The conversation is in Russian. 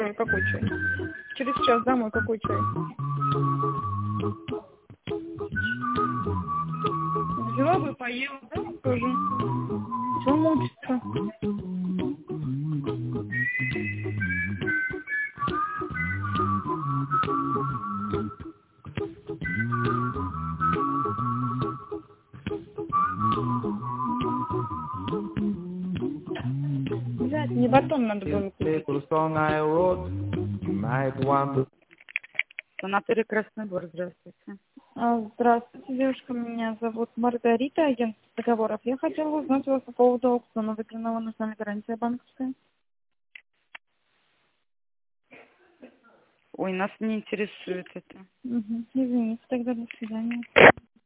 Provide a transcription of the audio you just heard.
Какой чай? Через час домой какой чай? Взяла бы, поела, да, тоже. Все мучится. Взять, не батон надо было купить. Санаторий Красный Бор, здравствуйте. Здравствуйте, девушка, меня зовут Маргарита, агент договоров. Я хотела узнать у вас по поводу аукциона выигранного, нужна ли гарантия банковская? Ой, нас не интересует это. Извините, тогда до свидания.